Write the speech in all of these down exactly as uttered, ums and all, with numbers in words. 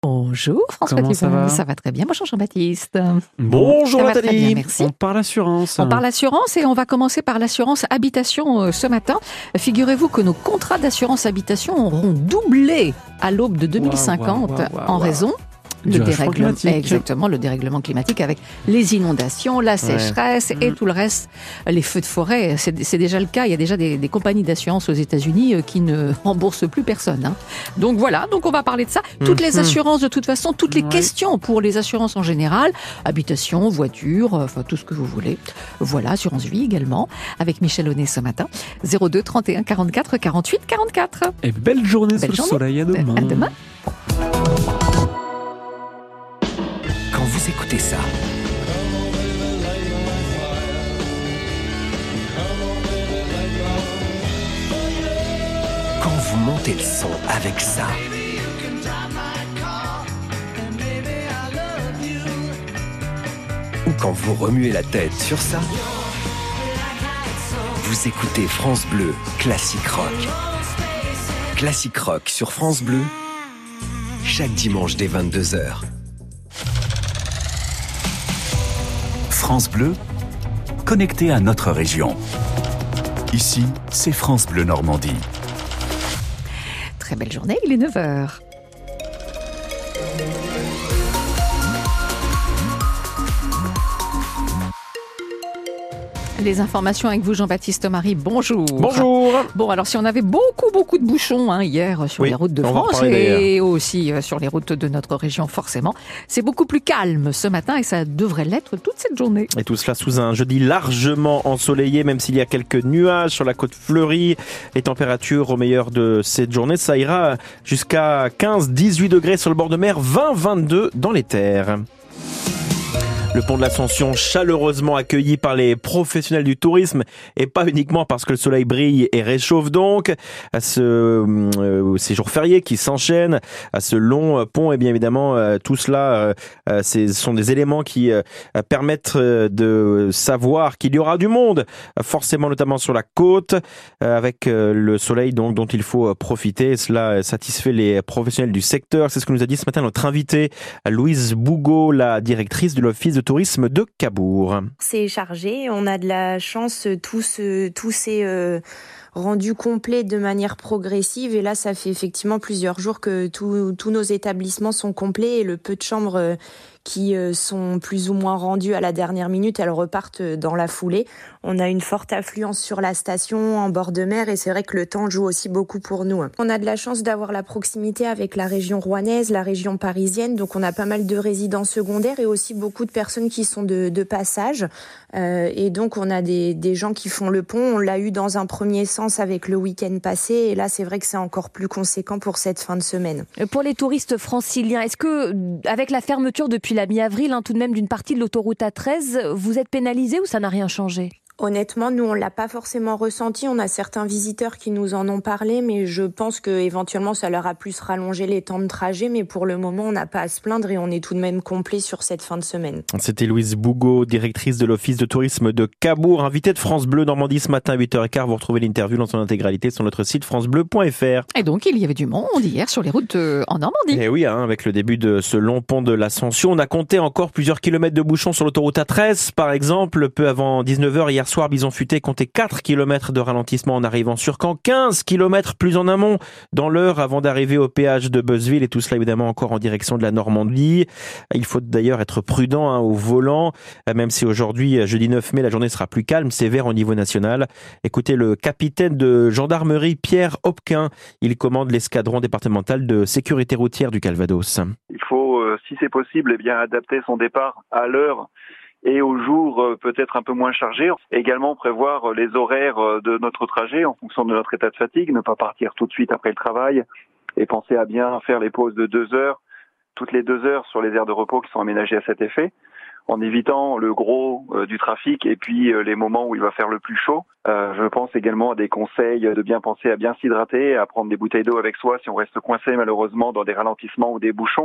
Bonjour François Comment ça Dupin, va ça va très bien. Bonjour Jean-Baptiste. Bonjour Ça va très Nathalie, bien, merci. on parle assurance. On parle assurance et on va commencer par l'assurance habitation euh, ce matin. Figurez-vous que nos contrats d'assurance habitation auront doublé à l'aube de deux mille cinquante Waouh, waouh, waouh, en waouh. raison Du le réchauffement dérèglement, climatique. exactement, le dérèglement climatique avec les inondations, la sécheresse et Mmh. tout le reste, les feux de forêt. C'est, c'est déjà le cas. Il y a déjà des, des compagnies d'assurance aux États-Unis euh, qui ne remboursent plus personne. Hein. Donc voilà. Donc on va parler de ça. Toutes les Mmh. assurances, de toute façon, toutes les Ouais. questions pour les assurances en général, habitation, voiture, euh, enfin tout ce que vous voulez. Voilà, assurance vie également, avec Michel Honnet ce matin. zéro deux trente et un quarante-quatre quarante-huit quarante-quatre. Et belle journée Belle sous journée. le soleil, à demain. À demain. Quand vous écoutez ça, quand vous montez le son avec ça, ou quand vous remuez la tête sur ça, vous écoutez France Bleu Classique Rock. Classique Rock sur France Bleu, chaque dimanche dès vingt-deux heures. France Bleu, connecté à notre région. Ici, c'est France Bleu Normandie. Très belle journée, il est neuf heures. Les informations avec vous, Jean-Baptiste Marie. Bonjour. Bonjour. Bon, alors si on avait beaucoup, beaucoup de bouchons hein, hier sur Oui, les routes de on va en France reparler et aussi euh, sur les routes de notre région, forcément, c'est beaucoup plus calme ce matin et ça devrait l'être toute cette journée. Et tout cela sous un jeudi largement ensoleillé, même s'il y a quelques nuages sur la côte fleurie. Les températures au meilleur de cette journée, ça ira jusqu'à quinze à dix-huit degrés sur le bord de mer, vingt à vingt-deux dans les terres. Le pont de l'Ascension chaleureusement accueilli par les professionnels du tourisme et pas uniquement parce que le soleil brille et réchauffe donc. À ce, euh, ces jours fériés qui s'enchaînent, à ce long pont, et bien évidemment euh, tout cela, euh, ce sont des éléments qui euh, permettent de savoir qu'il y aura du monde, forcément notamment sur la côte, euh, avec euh, le soleil donc dont il faut profiter. Et cela satisfait les professionnels du secteur. C'est ce que nous a dit ce matin notre invitée Louise Bougot, la directrice de l'Office de tourisme de Cabourg. C'est chargé, on a de la chance, tous, tous ces euh, rendus complets de manière progressive et là ça fait effectivement plusieurs jours que tous tous nos établissements sont complets et le peu de chambres euh, qui euh, sont plus ou moins rendues à la dernière minute, elles repartent dans la foulée. On a une forte affluence sur la station en bord de mer et c'est vrai que le temps joue aussi beaucoup pour nous. On a de la chance d'avoir la proximité avec la région rouennaise, la région parisienne, donc on a pas mal de résidents secondaires et aussi beaucoup de personnes qui sont de, de passage. Euh, et donc on a des, des gens qui font le pont. On l'a eu dans un premier sens avec le week-end passé et là c'est vrai que c'est encore plus conséquent pour cette fin de semaine. Pour les touristes franciliens, est-ce que, avec la fermeture depuis la mi-avril, hein, tout de même d'une partie de l'autoroute A treize, vous êtes pénalisés ou ça n'a rien changé ? Honnêtement, nous, on l'a pas forcément ressenti. On a certains visiteurs qui nous en ont parlé, mais je pense que éventuellement, ça leur a plus rallongé les temps de trajet. Mais pour le moment, on n'a pas à se plaindre et on est tout de même complet sur cette fin de semaine. C'était Louise Bougot, directrice de l'Office de tourisme de Cabourg, invitée de France Bleu Normandie ce matin à huit heures quinze. Vous retrouvez l'interview dans son intégralité sur notre site francebleu point fr. Et donc, il y avait du monde hier sur les routes euh, en Normandie. Et oui, hein, avec le début de ce long pont de l'Ascension, on a compté encore plusieurs kilomètres de bouchons sur l'autoroute A treize. Par exemple, peu avant dix-neuf heures hier soir, Bison Futé comptait quatre kilomètres de ralentissement en arrivant sur Caen, quinze kilomètres plus en amont dans l'heure avant d'arriver au péage de Beuzeville et tout cela évidemment encore en direction de la Normandie. Il faut d'ailleurs être prudent hein, au volant, même si aujourd'hui, jeudi neuf mai, la journée sera plus calme, sévère au niveau national. Écoutez le capitaine de gendarmerie Pierre Hopquin, il commande l'escadron départemental de sécurité routière du Calvados. Il faut, euh, si c'est possible, eh bien adapter son départ à l'heure et au jour euh, peut-être un peu moins chargé. Également prévoir euh, les horaires euh, de notre trajet en fonction de notre état de fatigue, ne pas partir tout de suite après le travail et penser à bien faire les pauses de deux heures, toutes les deux heures sur les aires de repos qui sont aménagées à cet effet, en évitant le gros euh, du trafic et puis euh, les moments où il va faire le plus chaud. Euh, je pense également à des conseils de bien penser à bien s'hydrater, à prendre des bouteilles d'eau avec soi si on reste coincé malheureusement dans des ralentissements ou des bouchons.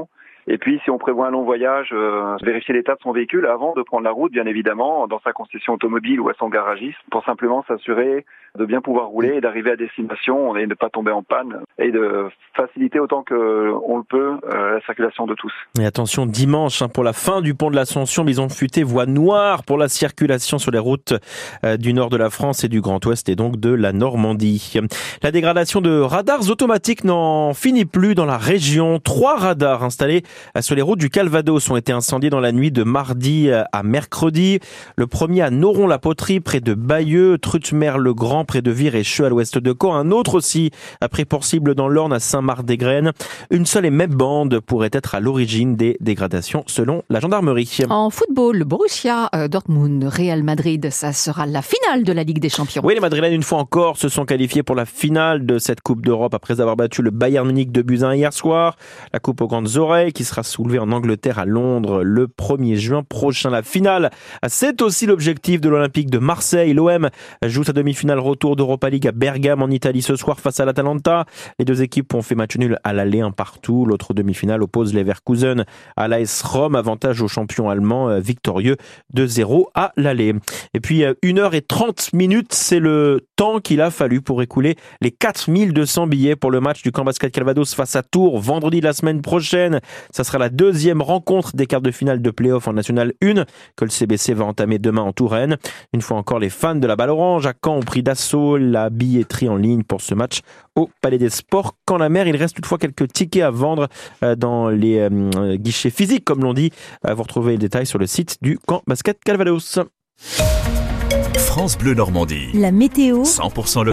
Et puis, si on prévoit un long voyage, euh, vérifier l'état de son véhicule avant de prendre la route, bien évidemment, dans sa concession automobile ou à son garagiste, pour simplement s'assurer de bien pouvoir rouler et d'arriver à destination et de ne pas tomber en panne et de faciliter autant qu'on le peut euh, la circulation de tous. Et attention, dimanche, hein, pour la fin du pont de l'Ascension, Bison Futé, voie noire pour la circulation sur les routes euh, du nord de la France et du Grand Ouest et donc de la Normandie. La dégradation de radars automatiques n'en finit plus dans la région. Trois radars installés sur les routes du Calvados ont été incendiés dans la nuit de mardi à mercredi. Le premier à Noron-la-Poterie, près de Bayeux, Trutmer-le-Grand, près de Virecheux, à l'ouest de Caen. Un autre aussi, après pour cible dans l'Orne, à Saint-Marc-des-Graines. Une seule et même bande pourrait être à l'origine des dégradations, selon la gendarmerie. En football, le Borussia Dortmund, Real Madrid, ça sera la finale de la Ligue des Champions. Oui, les Madrilènes, une fois encore, se sont qualifiés pour la finale de cette Coupe d'Europe après avoir battu le Bayern Munich de buts à un hier soir. La Coupe aux grandes oreilles qui sera soulevée en Angleterre à Londres le premier juin prochain. La finale, c'est aussi l'objectif de l'Olympique de Marseille. L'O M joue sa demi-finale retour d'Europa League à Bergame en Italie ce soir face à l'Atalanta. Les deux équipes ont fait match nul à l'aller, un partout. L'autre demi-finale oppose Leverkusen à l'A S Rome, avantage au champion allemand victorieux de zéro à l'aller. Et puis une heure et trente minutes, c'est le temps qu'il a fallu pour écouler les quatre mille deux cents billets pour le match du Camp Basket Calvados face à Tours vendredi de la semaine prochaine. Ça sera la deuxième rencontre des quarts de finale de play-off en National un que le C B C va entamer demain en Touraine. Une fois encore, les fans de la Balle Orange à Caen ont pris d'assaut la billetterie en ligne pour ce match au Palais des Sports Caen-la-Mer. Il reste toutefois quelques tickets à vendre dans les euh, guichets physiques, comme l'on dit. Vous retrouvez les détails sur le site du Camp Basket Calvados. France Bleu Normandie. La météo. cent pour cent